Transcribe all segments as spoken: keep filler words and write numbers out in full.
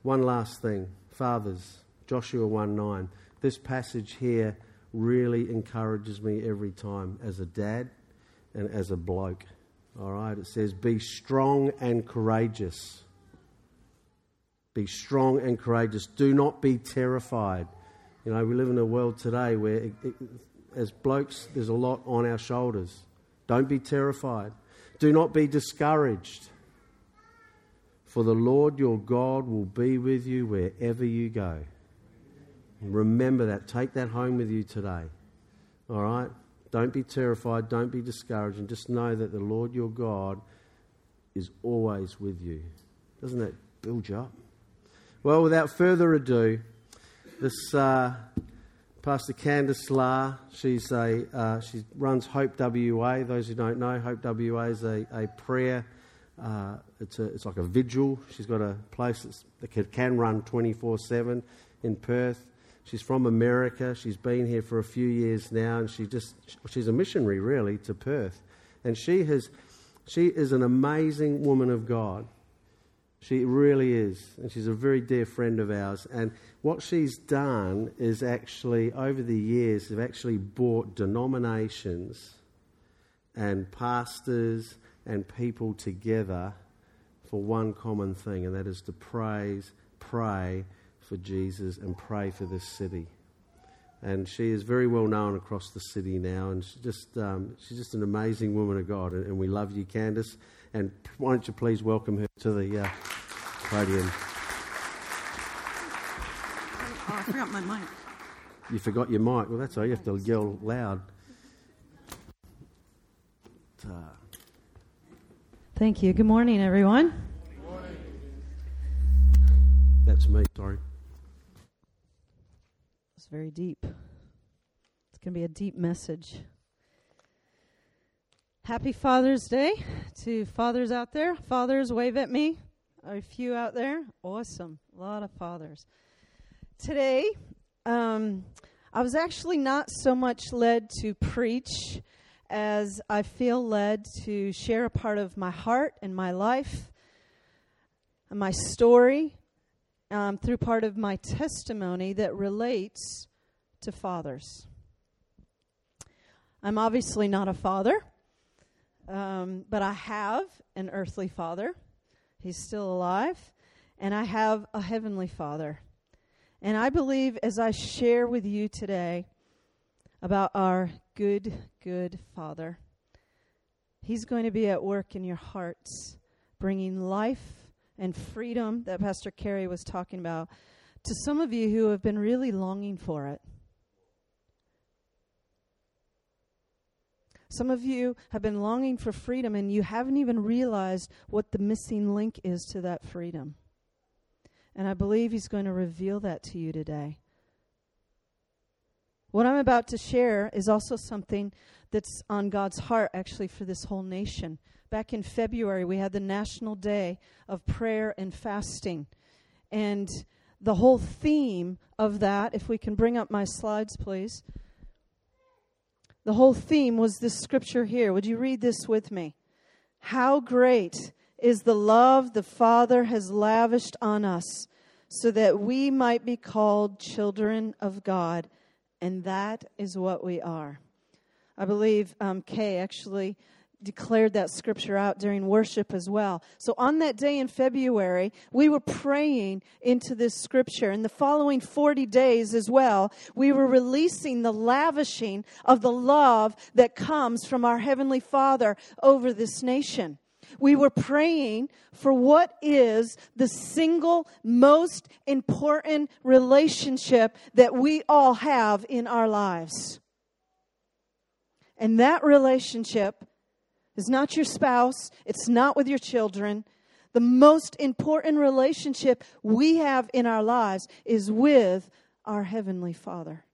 One last thing. Fathers, Joshua one nine. This passage here really encourages me every time as a dad and as a bloke. All right, it says, be strong and courageous. Be strong and courageous. Do not be terrified. You know, we live in a world today where, it, it, as blokes, there's a lot on our shoulders. Don't be terrified. Do not be discouraged. For the Lord your God will be with you wherever you go. And remember that. Take that home with you today. All right? Don't be terrified. Don't be discouraged. And just know that the Lord your God is always with you. Doesn't that build you up? Well, without further ado, this uh, Pastor Candice La, she's a uh, she runs Hope W A. Those who don't know, Hope W A is a, a prayer. Uh, it's a, it's like a vigil. She's got a place that's, that can, can run twenty-four seven in Perth. She's from America. She's been here for a few years now, and she just she's a missionary really to Perth. And she has she is an amazing woman of God. She really is, and she's a very dear friend of ours. And what she's done is actually, over the years, have actually brought denominations and pastors and people together for one common thing, and that is to praise, pray for Jesus and pray for this city. And she is very well known across the city now, and she's just um, she's just an amazing woman of God, and, and we love you, Candice. And why don't you please welcome her to the uh, podium. Oh, I forgot my mic. You forgot your mic. Well, that's all. You have to yell loud. Uh, Thank you. Good morning, everyone. Good morning. That's me, sorry. It's very deep. It's going to be a deep message. Happy Father's Day to fathers out there. Fathers, wave at me. Are a few out there? Awesome. A lot of fathers. Today, um, I was actually not so much led to preach as I feel led to share a part of my heart and my life and my story um, through part of my testimony that relates to fathers. I'm obviously not a father. Um, but I have an earthly father. He's still alive. And I have a heavenly Father. And I believe as I share with you today about our good, good Father, He's going to be at work in your hearts, bringing life and freedom that Pastor Carey was talking about to some of you who have been really longing for it. Some of you have been longing for freedom, and you haven't even realized what the missing link is to that freedom. And I believe He's going to reveal that to you today. What I'm about to share is also something that's on God's heart, actually, for this whole nation. Back in February, we had the National Day of Prayer and Fasting. And the whole theme of that, if we can bring up my slides, please. The whole theme was this scripture here. Would you read this with me? How great is the love the Father has lavished on us, so that we might be called children of God. And that is what we are. I believe um, Kay actually declared that scripture out during worship as well. So on that day in February, we were praying into this scripture. And the following forty days as well, we were releasing the lavishing of the love that comes from our Heavenly Father over this nation. We were praying for what is the single most important relationship that we all have in our lives. And that relationship is not your spouse. It's not with your children. The most important relationship we have in our lives is with our Heavenly Father.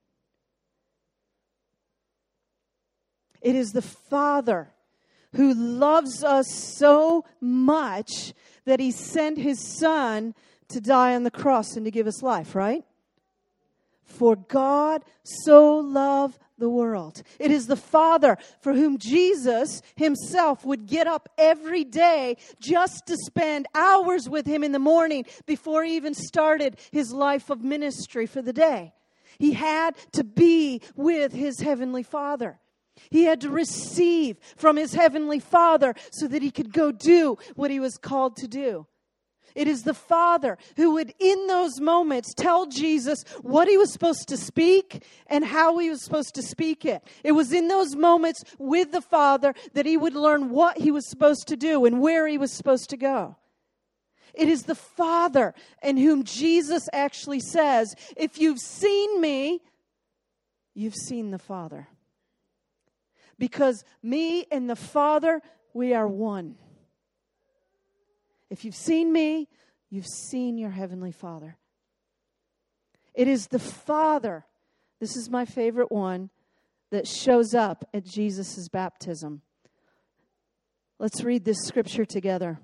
It is the Father who loves us so much that He sent His Son to die on the cross and to give us life, right? For God so loved the world. It is the Father for whom Jesus himself would get up every day just to spend hours with him in the morning before he even started his life of ministry for the day. He had to be with his heavenly Father. He had to receive from his heavenly Father so that he could go do what he was called to do. It is the Father who would, in those moments, tell Jesus what he was supposed to speak and how he was supposed to speak it. It was in those moments with the Father that he would learn what he was supposed to do and where he was supposed to go. It is the Father in whom Jesus actually says, if you've seen me, you've seen the Father. Because me and the Father, we are one. If you've seen me, you've seen your heavenly Father. It is the Father, this is my favorite one, that shows up at Jesus' baptism. Let's read this scripture together.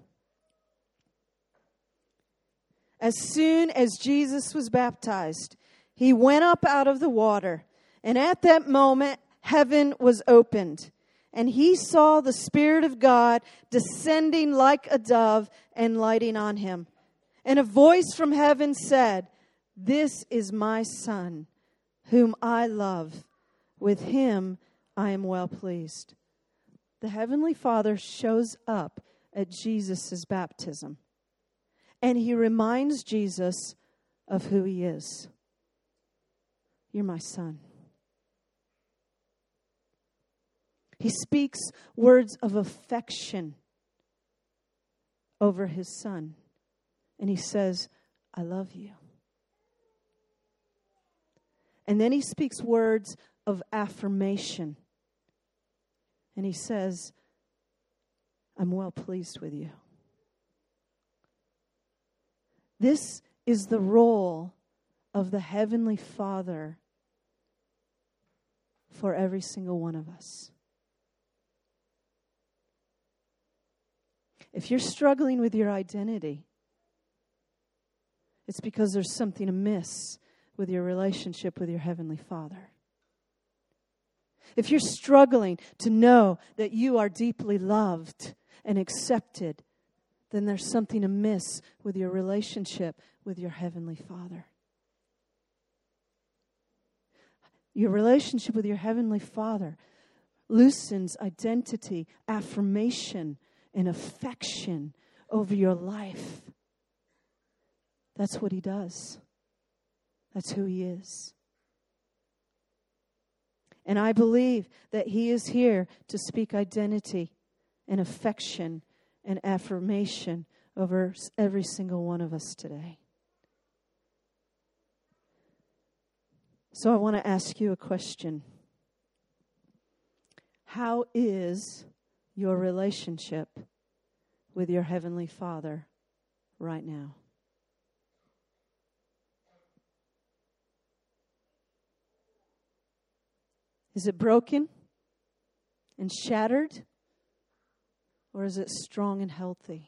As soon as Jesus was baptized, he went up out of the water, and at that moment, heaven was opened. And he saw the Spirit of God descending like a dove and lighting on him. And a voice from heaven said, "This is my Son, whom I love. With him I am well pleased." The Heavenly Father shows up at Jesus' baptism. And he reminds Jesus of who he is. You're my Son. He speaks words of affection over his Son. And he says, I love you. And then he speaks words of affirmation. And he says, I'm well pleased with you. This is the role of the Heavenly Father for every single one of us. If you're struggling with your identity, it's because there's something amiss with your relationship with your Heavenly Father. If you're struggling to know that you are deeply loved and accepted, then there's something amiss with your relationship with your Heavenly Father. Your relationship with your Heavenly Father loosens identity, affirmation, and affection over your life. That's what he does. That's who he is. And I believe that he is here to speak identity and affection and affirmation over every single one of us today. So I want to ask you a question. How is your relationship with your Heavenly Father right now? Is it broken and shattered? Or is it strong and healthy?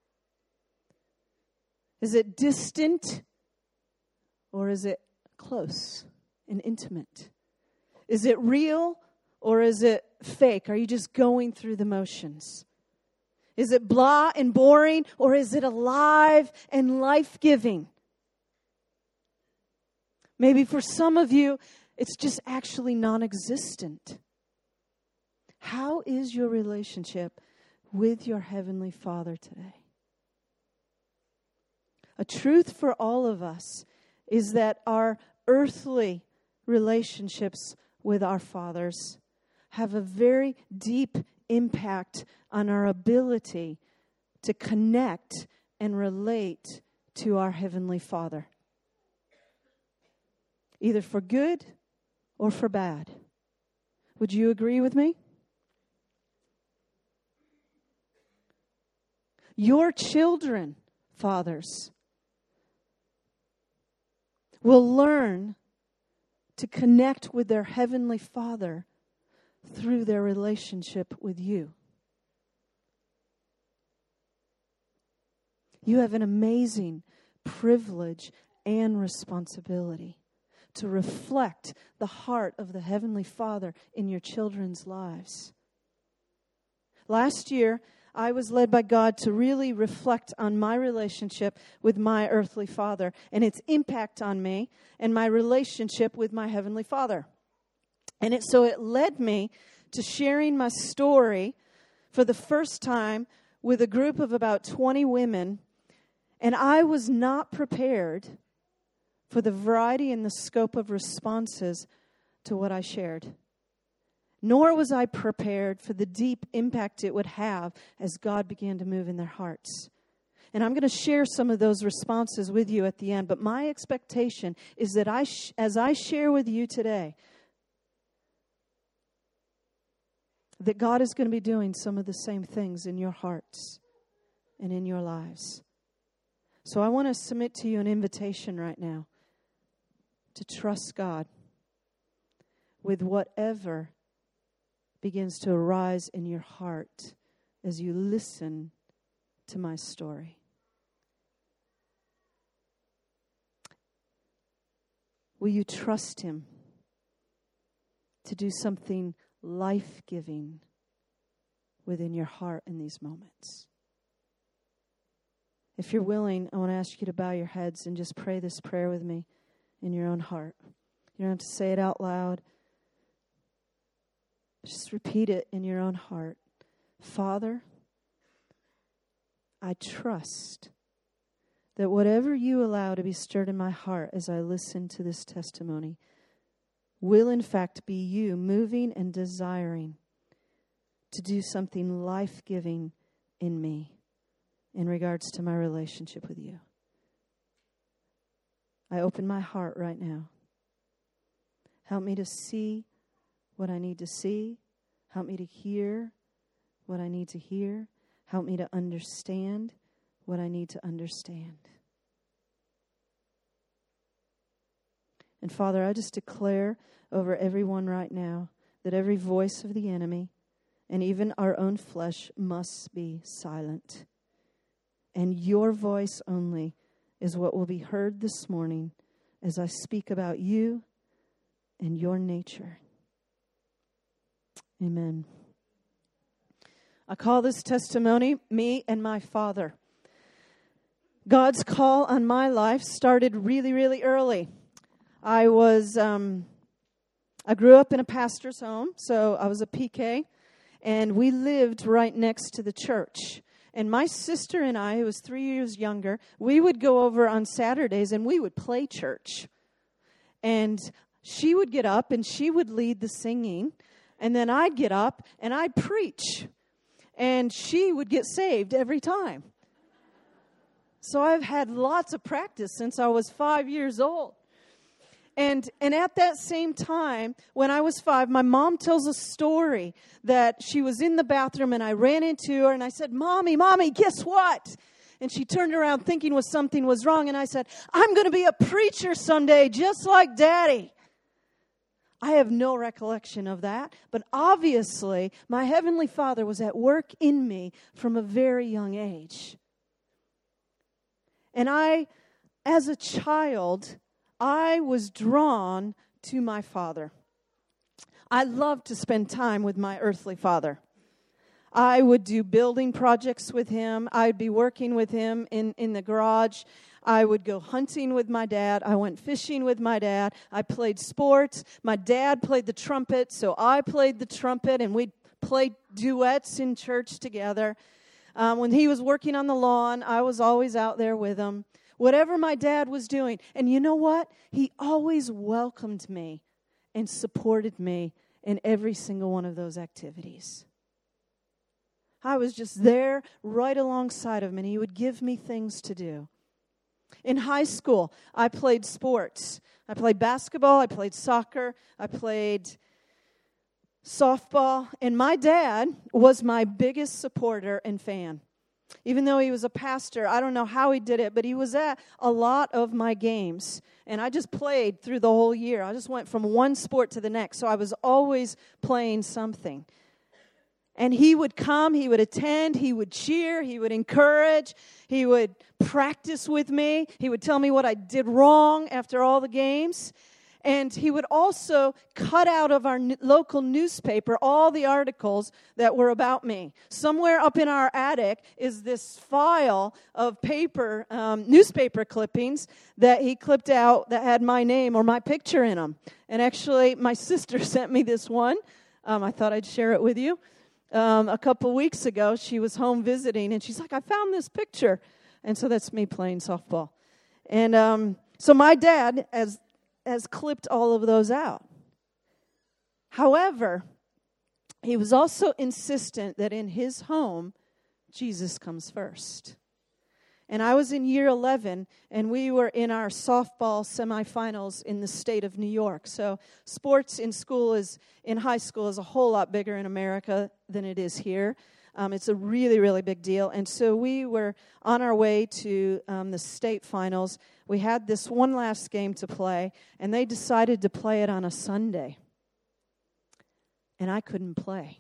Is it distant? Or is it close and intimate? Is it real? Or is it fake? Are you just going through the motions? Is it blah and boring? Or is it alive and life-giving? Maybe for some of you, it's just actually non-existent. How is your relationship with your Heavenly Father today? A truth for all of us is that our earthly relationships with our fathers have a very deep impact on our ability to connect and relate to our Heavenly Father. Either for good or for bad. Would you agree with me? Your children, fathers, will learn to connect with their Heavenly Father through their relationship with you. You have an amazing privilege and responsibility to reflect the heart of the Heavenly Father in your children's lives. Last year, I was led by God to really reflect on my relationship with my earthly father and its impact on me and my relationship with my Heavenly Father. And it, so it led me to sharing my story for the first time with a group of about twenty women. And I was not prepared for the variety and the scope of responses to what I shared. Nor was I prepared for the deep impact it would have as God began to move in their hearts. And I'm going to share some of those responses with you at the end. But my expectation is that I, sh- as I share with you today, that God is going to be doing some of the same things in your hearts and in your lives. So I want to submit to you an invitation right now to trust God with whatever begins to arise in your heart as you listen to my story. Will you trust Him to do something life-giving within your heart in these moments? If you're willing, I want to ask you to bow your heads and just pray this prayer with me in your own heart. You don't have to say it out loud. Just repeat it in your own heart. Father, I trust that whatever you allow to be stirred in my heart as I listen to this testimony will in fact be you moving and desiring to do something life-giving in me in regards to my relationship with you. I open my heart right now. Help me to see what I need to see. Help me to hear what I need to hear. Help me to understand what I need to understand. And Father, I just declare over everyone right now that every voice of the enemy and even our own flesh must be silent. And your voice only is what will be heard this morning as I speak about you and your nature. Amen. I call this testimony, Me and My Father. God's call on my life started really, really early. I was, um, I grew up in a pastor's home, so I was a P K, and we lived right next to the church. And my sister and I, who was three years younger, we would go over on Saturdays and we would play church. And she would get up and she would lead the singing. And then I'd get up and I'd preach. And she would get saved every time. So I've had lots of practice since I was five years old. And and at that same time, when I was five, my mom tells a story that she was in the bathroom and I ran into her and I said, Mommy, Mommy, guess what? And she turned around thinking was something was wrong. And I said, I'm going to be a preacher someday, just like Daddy. I have no recollection of that. But obviously, my Heavenly Father was at work in me from a very young age. And I, as a child, I was drawn to my father. I loved to spend time with my earthly father. I would do building projects with him. I'd be working with him in, in the garage. I would go hunting with my dad. I went fishing with my dad. I played sports. My dad played the trumpet, so I played the trumpet, and we'd play duets in church together. Um, when he was working on the lawn, I was always out there with him. Whatever my dad was doing. And you know what? He always welcomed me and supported me in every single one of those activities. I was just there right alongside of him, and he would give me things to do. In high school, I played sports. I played basketball, I played soccer, I played softball, and my dad was my biggest supporter and fan. Even though he was a pastor, I don't know how he did it, but he was at a lot of my games. And I just played through the whole year. I just went from one sport to the next, so I was always playing something. And he would come, he would attend, he would cheer, he would encourage, he would practice with me, he would tell me what I did wrong after all the games. And he would also cut out of our n- local newspaper all the articles that were about me. Somewhere up in our attic is this file of paper, um, newspaper clippings that he clipped out that had my name or my picture in them. And actually, my sister sent me this one. Um, I thought I'd share it with you. Um, a couple weeks ago, she was home visiting, and she's like, I found this picture. And so that's me playing softball. And um, so my dad, as has clipped all of those out. However, he was also insistent that in his home, Jesus comes first. And I was in year eleven, and we were in our softball semifinals in the state of New York. So sports in school is, in high school is a whole lot bigger in America than it is here. Um, it's a really, really big deal. And so we were on our way to um, the state finals. We had this one last game to play, and they decided to play it on a Sunday. And I couldn't play.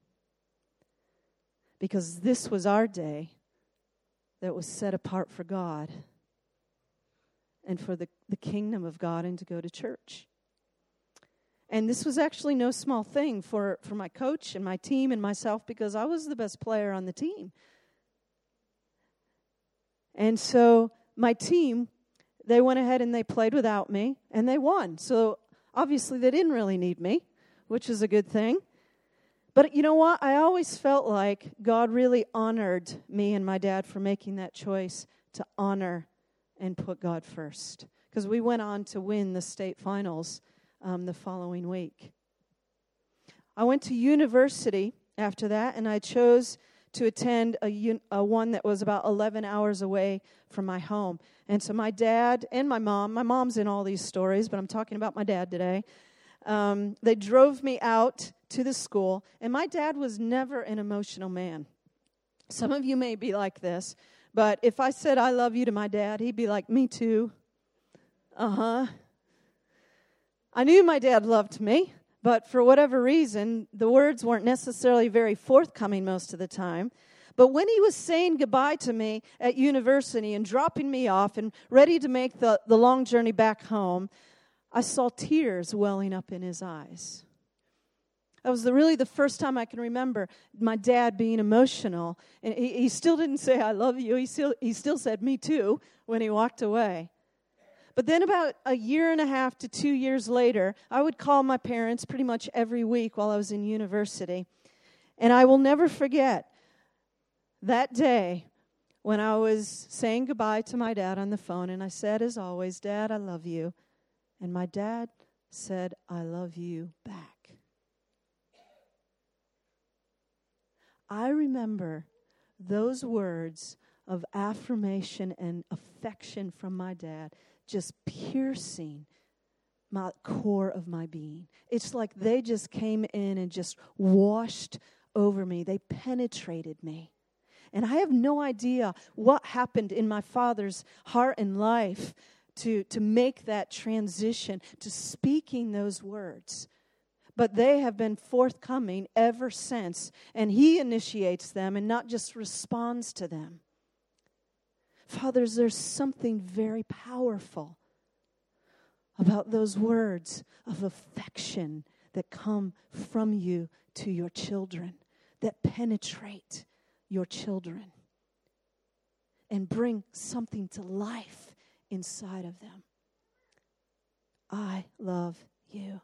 Because this was our day that was set apart for God and for the, the kingdom of God and to go to church. And this was actually no small thing for, for my coach and my team and myself because I was the best player on the team. And so my team, they went ahead and they played without me, and they won. So obviously they didn't really need me, which is a good thing. But you know what? I always felt like God really honored me and my dad for making that choice to honor and put God first. Because we went on to win the state finals Um, the following week. I went to university after that, and I chose to attend a, un- a one that was about eleven hours away from my home. And so my dad and my mom, my mom's in all these stories, but I'm talking about my dad today. Um, they drove me out to the school, and my dad was never an emotional man. Some of you may be like this, but if I said I love you to my dad, he'd be like, me too. Uh-huh. I knew my dad loved me, but for whatever reason, the words weren't necessarily very forthcoming most of the time. But when he was saying goodbye to me at university and dropping me off and ready to make the, the long journey back home, I saw tears welling up in his eyes. That was the, really the first time I can remember my dad being emotional. And he, he still didn't say, I love you. He still, he still said, me too, when he walked away. But then about a year and a half to two years later, I would call my parents pretty much every week while I was in university. And I will never forget that day when I was saying goodbye to my dad on the phone. And I said, as always, Dad, I love you. And my dad said, I love you back. I remember those words of affirmation and affection from my dad just piercing my core of my being. It's like they just came in and just washed over me. They penetrated me. And I have no idea what happened in my father's heart and life to, to make that transition to speaking those words. But they have been forthcoming ever since. And he initiates them and not just responds to them. Fathers, there's something very powerful about those words of affection that come from you to your children, that penetrate your children and bring something to life inside of them. I love you.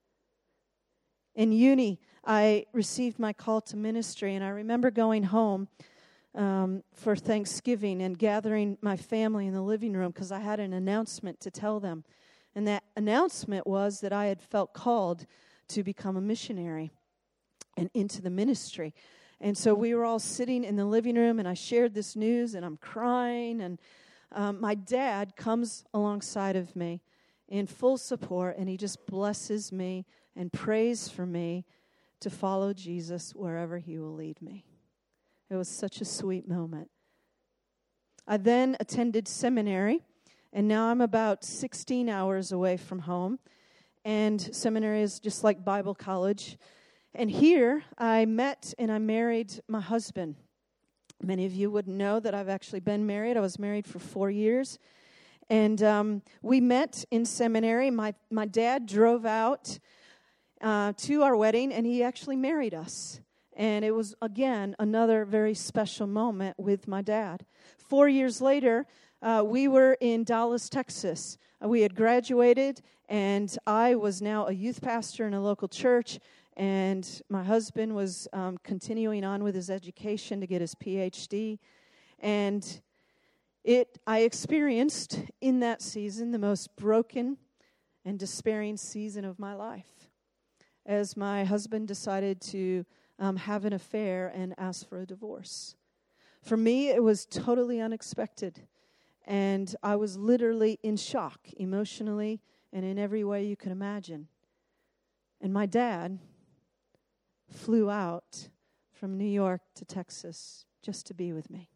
In uni, I received my call to ministry, and I remember going home Um, for Thanksgiving and gathering my family in the living room because I had an announcement to tell them. And that announcement was that I had felt called to become a missionary and into the ministry. And so we were all sitting in the living room, and I shared this news, and I'm crying. And um, my dad comes alongside of me in full support, and he just blesses me and prays for me to follow Jesus wherever he will lead me. It was such a sweet moment. I then attended seminary, and now I'm about sixteen hours away from home. And seminary is just like Bible college. And here I met and I married my husband. Many of you would know that I've actually been married. I was married for four years. And um, we met in seminary. My, my dad drove out uh, to our wedding, and he actually married us. And it was, again, another very special moment with my dad. Four years later, uh, we were in Dallas, Texas. Uh, we had graduated, and I was now a youth pastor in a local church, and my husband was um, continuing on with his education to get his P H D. And it, I experienced in that season the most broken and despairing season of my life, as my husband decided to Um, have an affair and ask for a divorce. For me, it was totally unexpected, and I was literally in shock, emotionally and in every way you can imagine. And my dad flew out from New York to Texas just to be with me.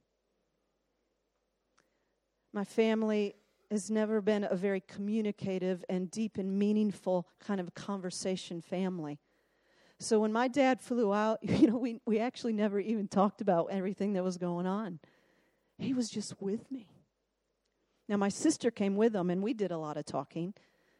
My family has never been a very communicative and deep and meaningful kind of conversation family. So when my dad flew out, you know, we, we actually never even talked about everything that was going on. He was just with me. Now, my sister came with him, and we did a lot of talking.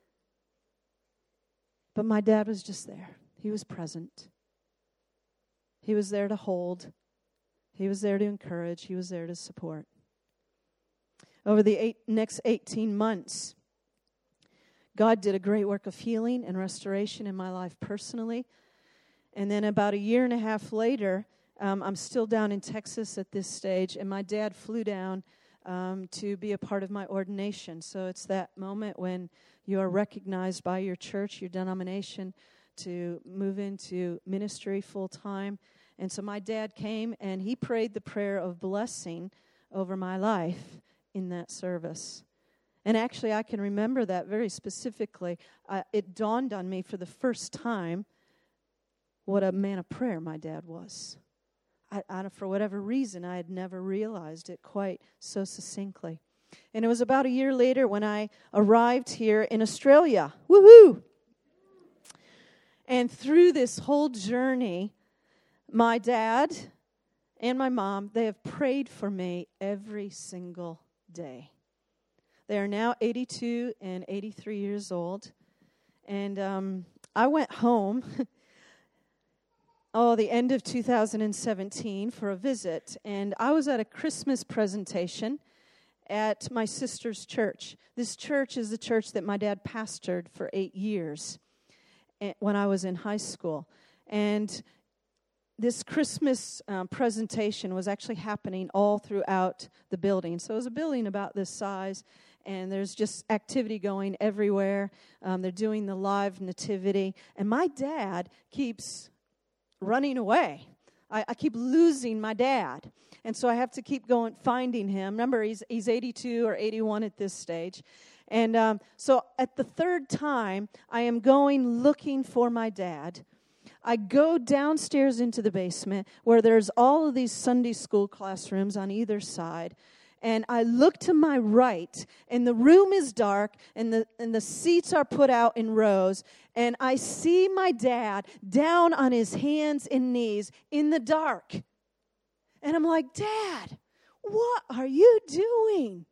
But my dad was just there. He was present. He was there to hold. He was there to encourage. He was there to support. Over the eight, next eighteen months, God did a great work of healing and restoration in my life personally. And then about a year and a half later, um, I'm still down in Texas at this stage, and my dad flew down um, to be a part of my ordination. So it's that moment when you are recognized by your church, your denomination, to move into ministry full time. And so my dad came, and he prayed the prayer of blessing over my life in that service. And actually, I can remember that very specifically. Uh, it dawned on me for the first time what a man of prayer my dad was. I, I, for whatever reason, I had never realized it quite so succinctly. And it was about a year later when I arrived here in Australia. Woohoo! And through this whole journey, my dad and my mom, they have prayed for me every single day. They are now eighty-two and eighty-three years old. And um, I went home Oh, the end of two thousand seventeen for a visit, and I was at a Christmas presentation at my sister's church. This church is the church that my dad pastored for eight years when I was in high school. And this Christmas um, presentation was actually happening all throughout the building. So it was a building about this size, and there's just activity going everywhere. Um, they're doing the live nativity, and my dad keeps running away. I, I keep losing my dad. And so I have to keep going, finding him. Remember, he's he's eighty-two or eighty-one at this stage. And um, so at the third time, I am going looking for my dad. I go downstairs into the basement where there's all of these Sunday school classrooms on either side. And I look to my right, and the room is dark, and the and the seats are put out in rows. And I see my dad down on his hands and knees in the dark. And I'm like, Dad, what are you doing?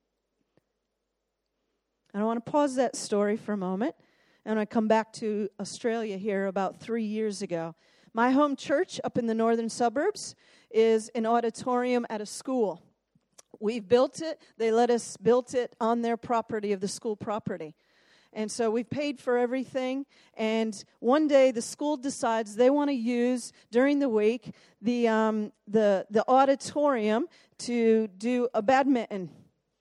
And I want to pause that story for a moment. And I come back to Australia here about three years ago. My home church up in the northern suburbs is an auditorium at a school. We've built it. They let us build it on their property, of the school property. And so we've paid for everything. And one day the school decides they want to use, during the week, the um, the the auditorium to do a badminton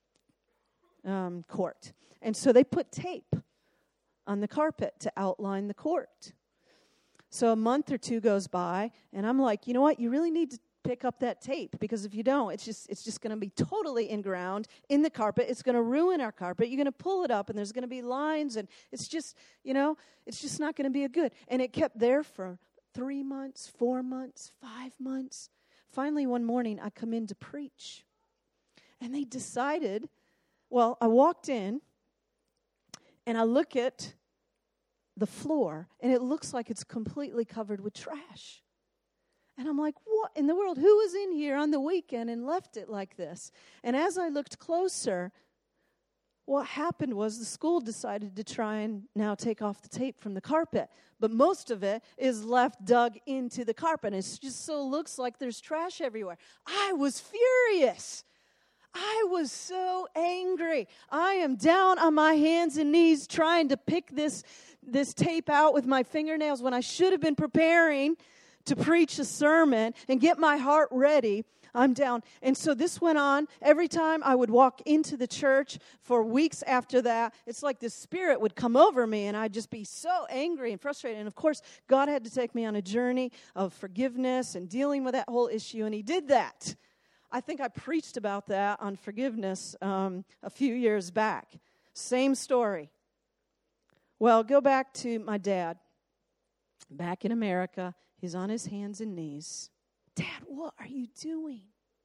um, court. And so they put tape on the carpet to outline the court. So a month or two goes by, and I'm like, you know what? You really need to pick up that tape, because if you don't, it's just it's just going to be totally inground in the carpet. It's going to ruin our carpet. You're going to pull it up, and there's going to be lines, and it's just, you know, it's just not going to be a good. And it kept there for three months, four months, five months. Finally, one morning, I come in to preach, and they decided, well, I walked in, and I look at the floor, and it looks like it's completely covered with trash. And I'm like, what in the world? Who was in here on the weekend and left it like this? And as I looked closer, what happened was the school decided to try and now take off the tape from the carpet. But most of it is left dug into the carpet. It just so looks like there's trash everywhere. I was furious. I was so angry. I am down on my hands and knees trying to pick this, this tape out with my fingernails when I should have been preparing to preach a sermon and get my heart ready. I'm down. And so this went on. Every time I would walk into the church for weeks after that, it's like the Spirit would come over me and I'd just be so angry and frustrated. And of course, God had to take me on a journey of forgiveness and dealing with that whole issue, and He did that. I think I preached about that on forgiveness um, a few years back. Same story. Well, go back to my dad. Back in America, he's on his hands and knees. Dad, what are you doing?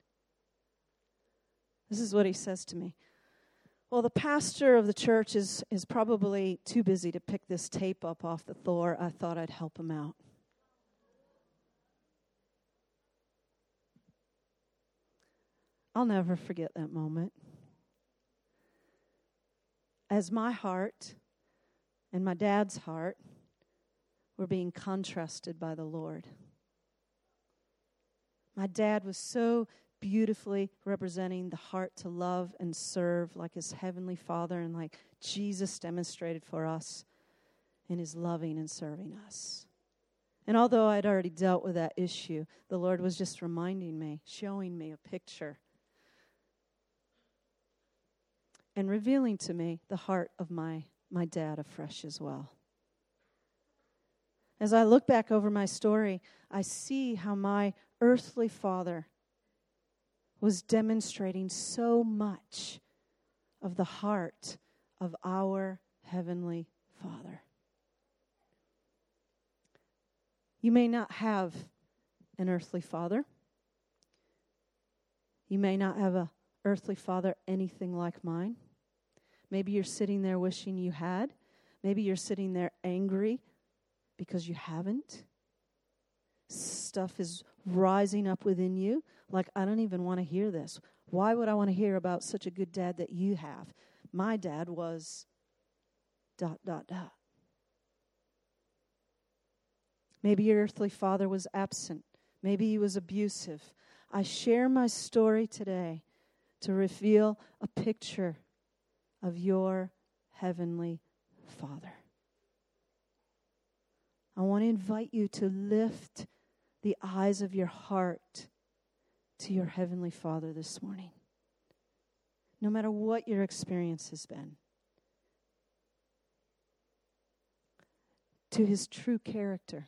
This is what he says to me. Well, the pastor of the church is, is probably too busy to pick this tape up off the floor. I thought I'd help him out. I'll never forget that moment. As my heart and my dad's heart were being contrasted by the Lord. My dad was so beautifully representing the heart to love and serve like his heavenly Father and like Jesus demonstrated for us in his loving and serving us. And although I'd already dealt with that issue, the Lord was just reminding me, showing me a picture, and revealing to me the heart of my, my dad afresh as well. As I look back over my story, I see how my earthly father was demonstrating so much of the heart of our heavenly Father. You may not have an earthly father. You may not have an earthly father anything like mine. Maybe you're sitting there wishing you had. Maybe you're sitting there angry because you haven't. Stuff is rising up within you like, I don't even want to hear this. Why would I want to hear about such a good dad that you have? My dad was dot, dot, dot. Maybe your earthly father was absent. Maybe he was abusive. I share my story today to reveal a picture of your heavenly Father. I want to invite you to lift the eyes of your heart to your heavenly Father this morning. No matter what your experience has been. To his true character.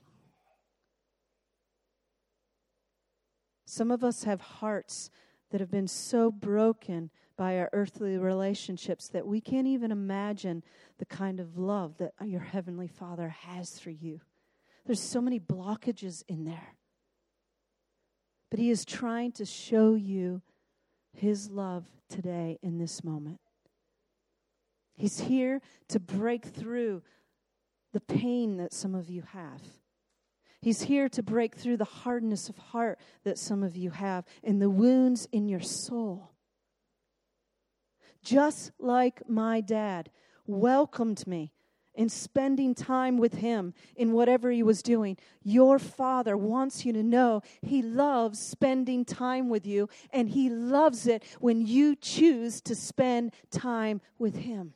Some of us have hearts that have been so broken by our earthly relationships that we can't even imagine the kind of love that your heavenly Father has for you. There's so many blockages in there. But he is trying to show you his love today in this moment. He's here to break through the pain that some of you have. He's here to break through the hardness of heart that some of you have and the wounds in your soul. Just like my dad welcomed me in spending time with him in whatever he was doing, your Father wants you to know he loves spending time with you, and he loves it when you choose to spend time with him.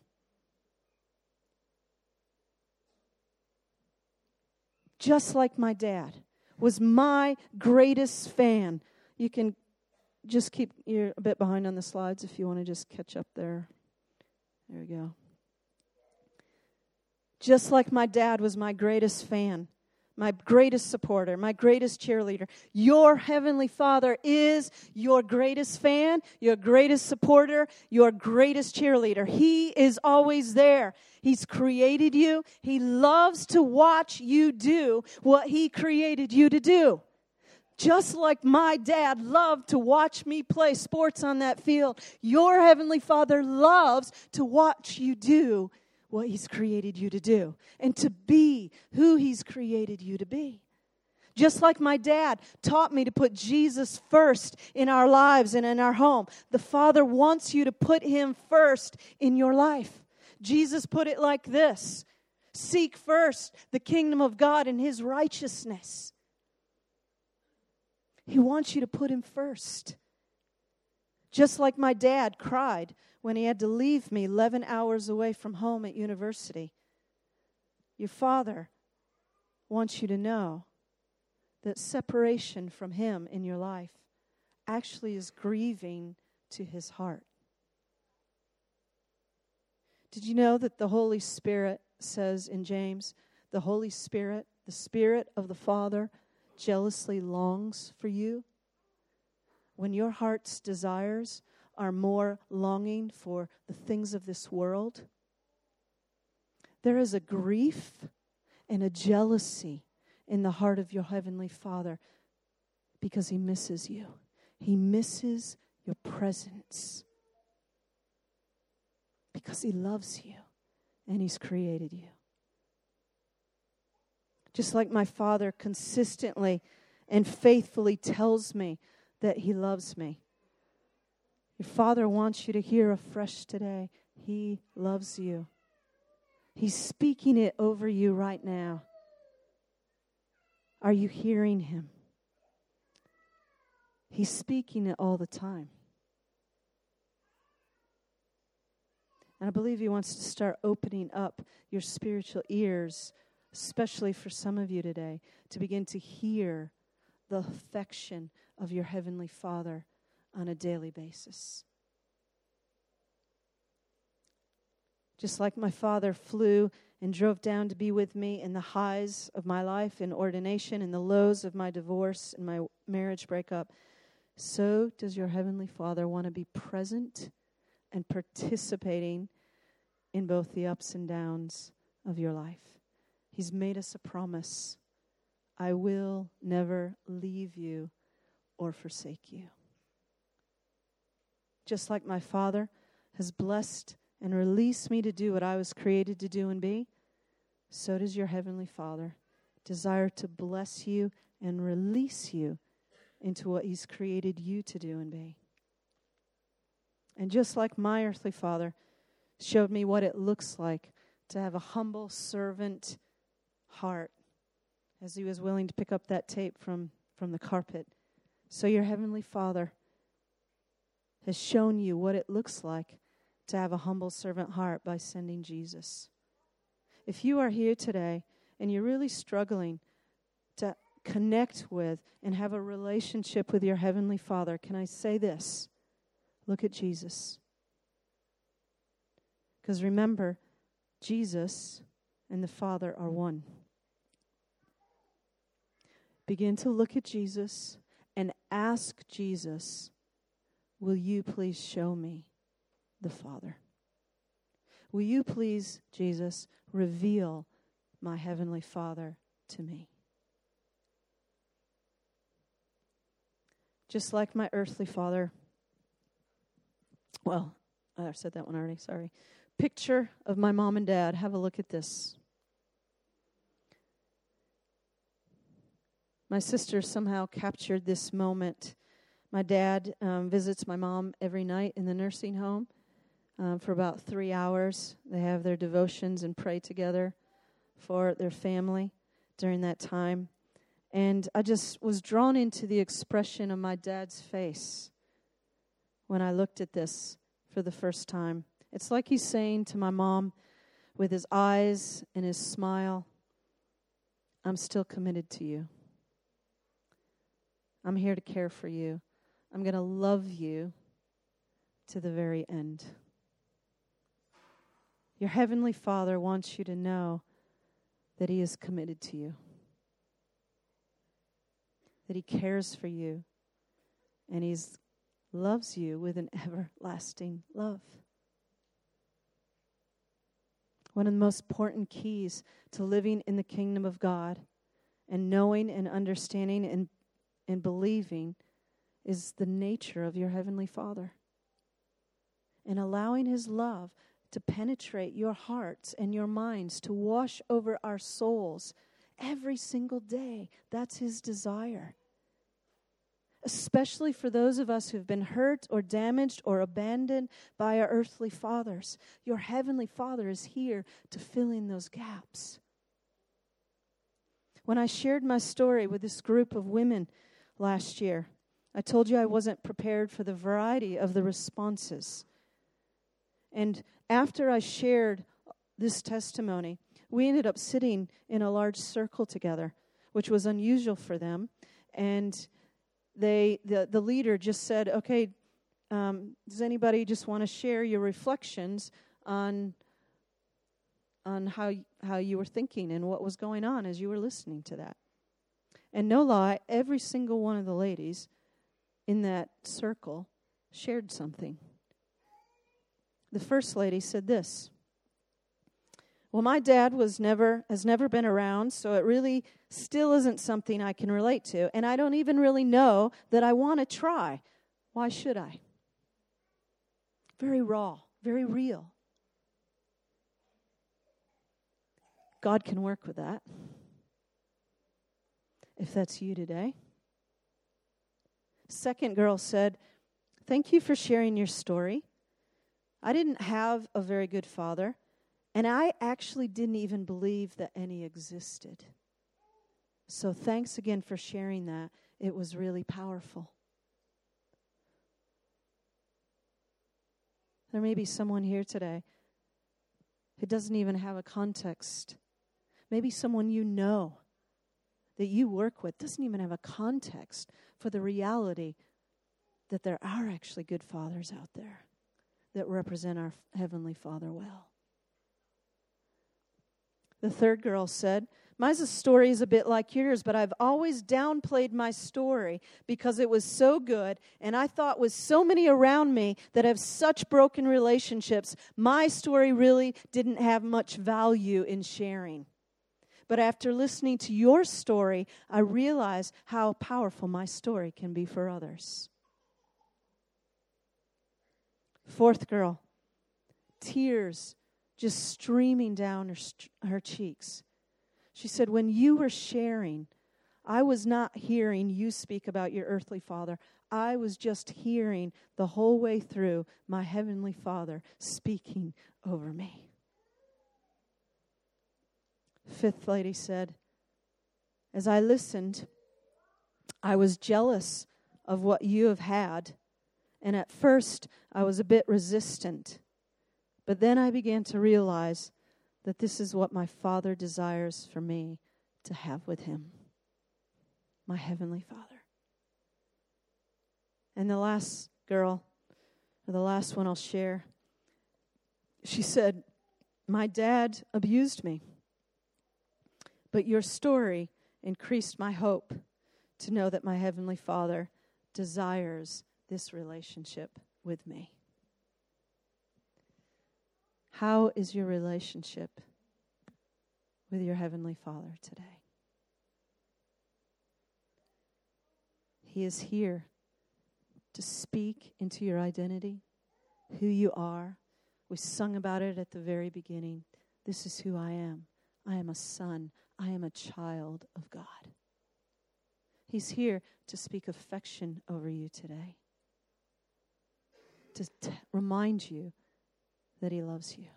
Just like my dad was my greatest fan. You can just keep, you're a bit behind on the slides if you want to just catch up there. There we go. Just like my dad was my greatest fan, my greatest supporter, my greatest cheerleader. Your heavenly Father is your greatest fan, your greatest supporter, your greatest cheerleader. He is always there. He's created you. He loves to watch you do what he created you to do. Just like my dad loved to watch me play sports on that field, your heavenly Father loves to watch you do what he's created you to do and to be who he's created you to be. Just like my dad taught me to put Jesus first in our lives and in our home, the Father wants you to put Him first in your life. Jesus put it like this: seek first the kingdom of God and His righteousness. He wants you to put Him first. Just like my dad cried when he had to leave me eleven hours away from home at university. Your Father wants you to know that separation from Him in your life actually is grieving to His heart. Did you know that the Holy Spirit says in James, the Holy Spirit, the Spirit of the Father, jealously longs for you? When your heart's desires are more longing for the things of this world, there is a grief and a jealousy in the heart of your Heavenly Father because He misses you. He misses your presence because He loves you and He's created you. Just like my Father consistently and faithfully tells me that He loves me. Your Father wants you to hear afresh today, He loves you. He's speaking it over you right now. Are you hearing Him? He's speaking it all the time. And I believe He wants to start opening up your spiritual ears, especially for some of you today, to begin to hear the affection of your Heavenly Father on a daily basis. Just like my father flew and drove down to be with me in the highs of my life, in ordination, in the lows of my divorce and my marriage breakup, so does your Heavenly Father want to be present and participating in both the ups and downs of your life. He's made us a promise. I will never leave you or forsake you. Just like my Father has blessed and released me to do what I was created to do and be, so does your Heavenly Father desire to bless you and release you into what He's created you to do and be. And just like my earthly Father showed me what it looks like to have a humble servant heart as He was willing to pick up that tape from, from the carpet, so your Heavenly Father has shown you what it looks like to have a humble servant heart by sending Jesus. If you are here today and you're really struggling to connect with and have a relationship with your Heavenly Father, can I say this? Look at Jesus. Because remember, Jesus and the Father are one. Begin to look at Jesus and ask Jesus, will you please show me the Father? Will you please, Jesus, reveal my Heavenly Father to me? Just like my earthly father, well, I said that one already, sorry. Picture of my mom and dad. Have a look at this. My sister somehow captured this moment. My dad um, visits my mom every night in the nursing home um, for about three hours. They have their devotions and pray together for their family during that time. And I just was drawn into the expression of my dad's face when I looked at this for the first time. It's like he's saying to my mom with his eyes and his smile, I'm still committed to you. I'm here to care for you. I'm going to love you to the very end. Your Heavenly Father wants you to know that He is committed to you, that He cares for you, and He loves you with an everlasting love. One of the most important keys to living in the kingdom of God and knowing and understanding and, and believing is the nature of your Heavenly Father. And allowing His love to penetrate your hearts and your minds, to wash over our souls every single day. That's his desire. Especially for those of us who've been hurt or damaged or abandoned by our earthly fathers. Your heavenly Father is here to fill in those gaps. When I shared my story with this group of women last year, I told you I wasn't prepared for the variety of the responses. And after I shared this testimony, we ended up sitting in a large circle together, which was unusual for them. And they, the, the leader just said, okay, um, does anybody just want to share your reflections on, on how, how you were thinking and what was going on as you were listening to that? And no lie, every single one of the ladies in that circle shared something. The first lady said this: well, my dad was never has never been around, so it really still isn't something I can relate to, and I don't even really know that I want to try. Why should I? Very raw, very real. God can work with that. If that's you today. Second girl said, thank you for sharing your story. I didn't have a very good father, and I actually didn't even believe that any existed. So thanks again for sharing that. It was really powerful. There may be someone here today who doesn't even have a context. Maybe someone you know that you work with doesn't even have a context for the reality that there are actually good fathers out there that represent our Heavenly Father well. The third girl said, my story is a bit like yours, but I've always downplayed my story because it was so good, and I thought with so many around me that have such broken relationships, my story really didn't have much value in sharing. But after listening to your story, I realize how powerful my story can be for others. Fourth girl, tears just streaming down her, her cheeks. She said, when you were sharing, I was not hearing you speak about your earthly father. I was just hearing the whole way through my Heavenly Father speaking over me. Fifth lady said, as I listened, I was jealous of what you have had, and at first I was a bit resistant, but then I began to realize that this is what my Father desires for me to have with Him, my Heavenly Father. And the last girl, or the last one I'll share, she said, my dad abused me. But your story increased my hope to know that my Heavenly Father desires this relationship with me. How is your relationship with your Heavenly Father today? He is here to speak into your identity, who you are. We sung about it at the very beginning. This is who I am. I am a son. I am a child of God. He's here to speak affection over you today. To t- remind you that He loves you.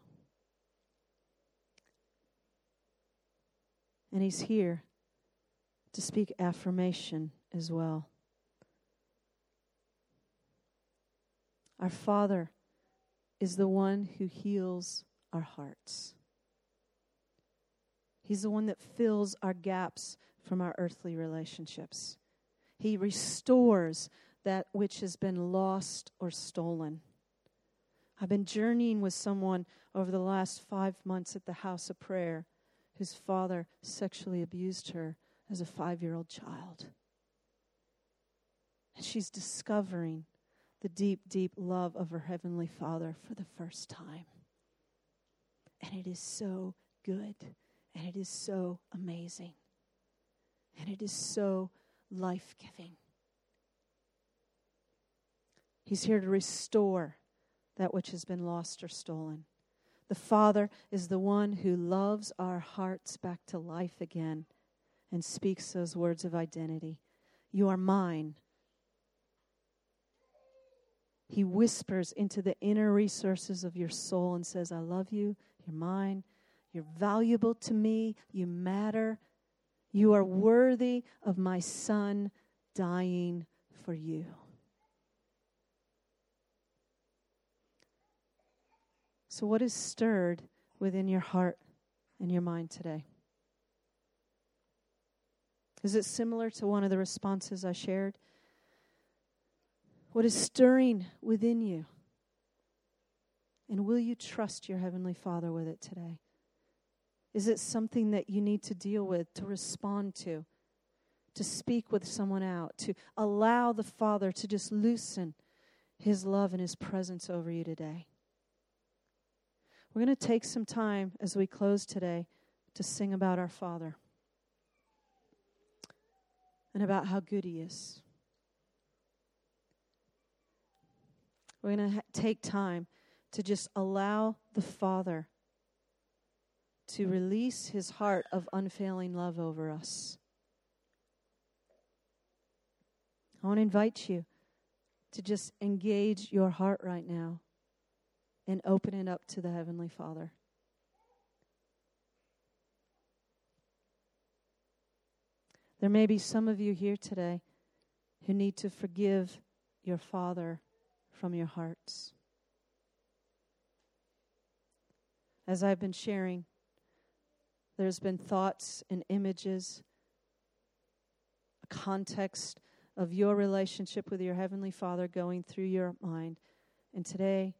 And He's here to speak affirmation as well. Our Father is the one who heals our hearts. He's the one that fills our gaps from our earthly relationships. He restores that which has been lost or stolen. I've been journeying with someone over the last five months at the house of prayer whose father sexually abused her as a five-year-old child. And she's discovering the deep, deep love of her Heavenly Father for the first time. And it is so good. And it is so amazing. And it is so life-giving. He's here to restore that which has been lost or stolen. The Father is the one who loves our hearts back to life again. and speaks those words of identity. You are mine. He whispers into the inner resources of your soul and says, I love you, you're mine, you're valuable to me, you matter. You are worthy of my Son dying for you. So what is stirred within your heart and your mind today? Is it similar to one of the responses I shared? What is stirring within you? And will you trust your Heavenly Father with it today? Is it something that you need to deal with, to respond to, to speak with someone out, to allow the Father to just loosen His love and His presence over you today? We're going to take some time as we close today to sing about our Father and about how good He is. We're going to ha- take time to just allow the Father to release His heart of unfailing love over us. I want to invite you to just engage your heart right now and open it up to the Heavenly Father. There may be some of you here today who need to forgive your Father from your hearts. As I've been sharing, there's been thoughts and images, a context of your relationship with your Heavenly Father going through your mind. And today,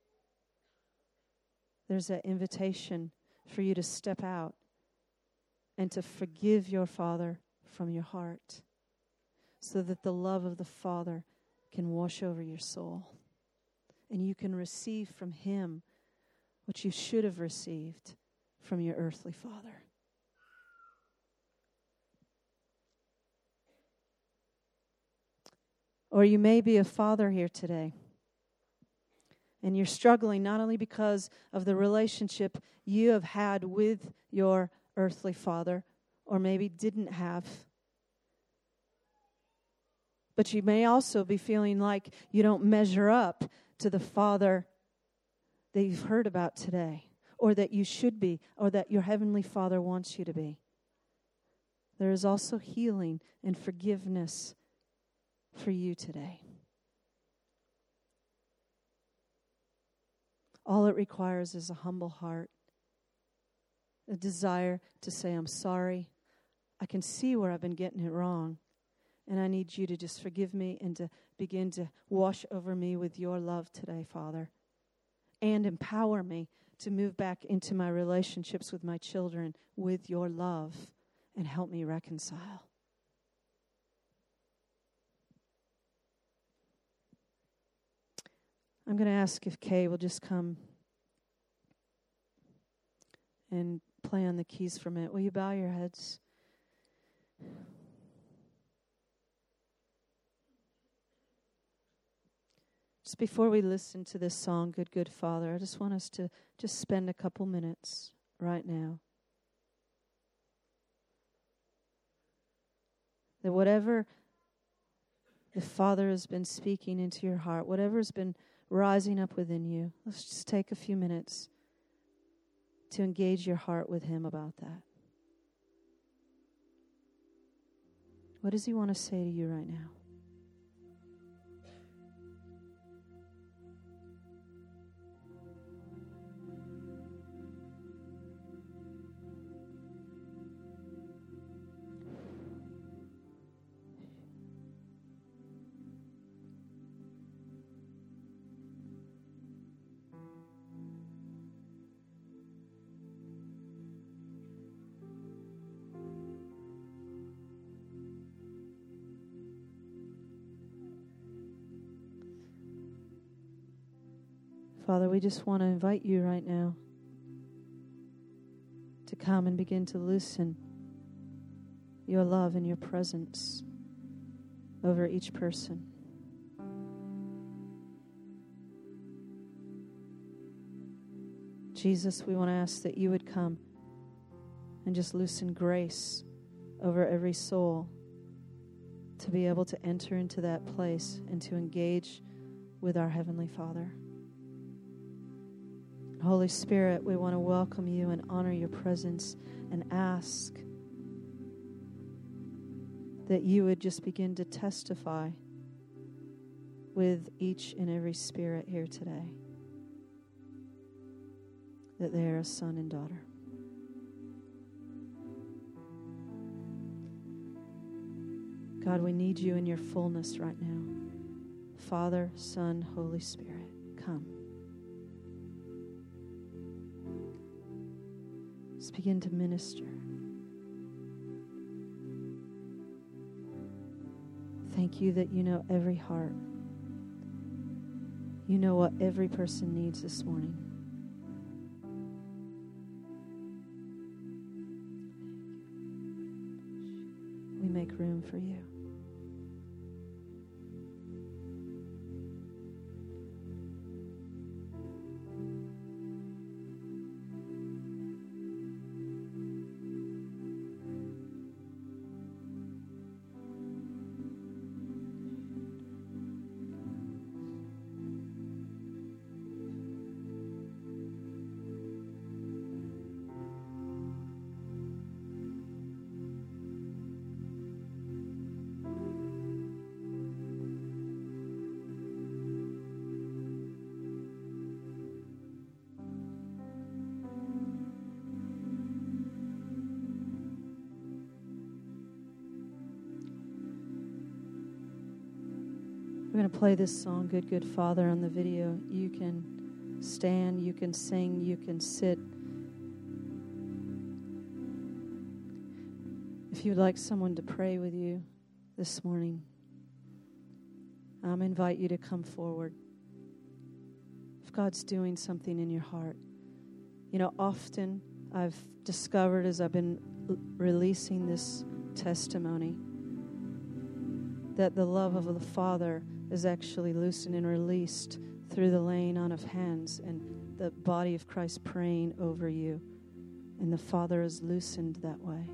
there's an invitation for you to step out and to forgive your Father from your heart so that the love of the Father can wash over your soul. And you can receive from Him what you should have received from your earthly father. Or you may be a father here today, and you're struggling not only because of the relationship you have had with your earthly father, or maybe didn't have, but you may also be feeling like you don't measure up to the Father that you've heard about today, or that you should be, or that your Heavenly Father wants you to be. There is also healing and forgiveness for you today. All it requires is a humble heart, a desire to say, I'm sorry. I can see where I've been getting it wrong. And I need you to just forgive me and to begin to wash over me with your love today, Father. And empower me to move back into my relationships with my children with your love and help me reconcile. I'm going to ask if Kay will just come and play on the keys for a minute. Will you bow your heads? Just before we listen to this song, Good, Good Father, I just want us to just spend a couple minutes right now. That whatever the Father has been speaking into your heart, whatever has been rising up within you, let's just take a few minutes to engage your heart with Him about that. What does He want to say to you right now? Father, we just want to invite you right now to come and begin to loosen your love and your presence over each person. Jesus, we want to ask that you would come and just loosen grace over every soul to be able to enter into that place and to engage with our Heavenly Father. Holy Spirit, we want to welcome you and honor your presence and ask that you would just begin to testify with each and every spirit here today that they are a son and daughter. God, we need you in your fullness right now. Father, Son, Holy Spirit, come. Let's begin to minister. Thank you that you know every heart. You know what every person needs this morning. We make room for you. We're going to play this song, Good, Good Father, on the video. You can stand, you can sing, you can sit. If you'd like someone to pray with you this morning, I um, invite you to come forward. If God's doing something in your heart. You know, often I've discovered as I've been l- releasing this testimony that the love of the Father is actually loosened and released through the laying on of hands and the body of Christ praying over you. And the Father is loosened that way.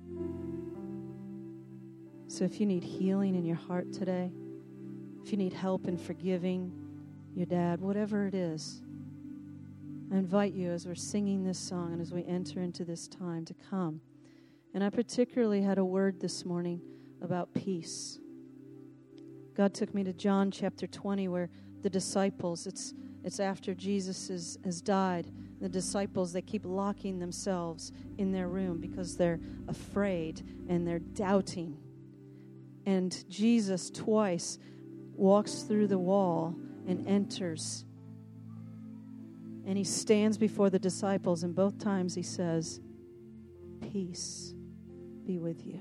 So if you need healing in your heart today, if you need help in forgiving your dad, whatever it is, I invite you as we're singing this song and as we enter into this time to come. And I particularly had a word this morning about peace. God took me to John chapter twenty where the disciples, it's it's after Jesus is, has died. The disciples, they keep locking themselves in their room because they're afraid and they're doubting. And Jesus twice walks through the wall and enters. And he stands before the disciples, and both times he says, "Peace be with you.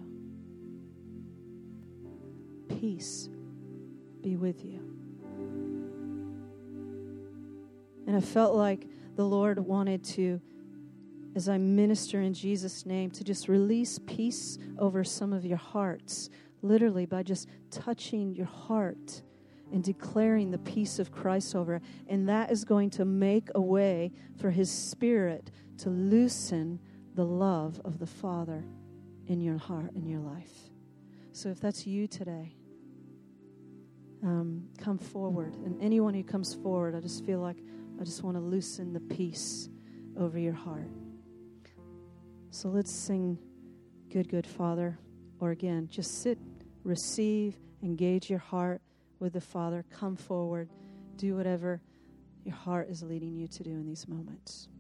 Peace be with you." And I felt like the Lord wanted to, as I minister in Jesus' name, to just release peace over some of your hearts, literally by just touching your heart and declaring the peace of Christ over it. And that is going to make a way for his Spirit to loosen the love of the Father in your heart, in your life. So if that's you today, um, come forward. And anyone who comes forward, I just feel like I just want to loosen the peace over your heart. So let's sing Good, Good Father. Or again, just sit, receive, engage your heart with the Father. Come forward. Do whatever your heart is leading you to do in these moments.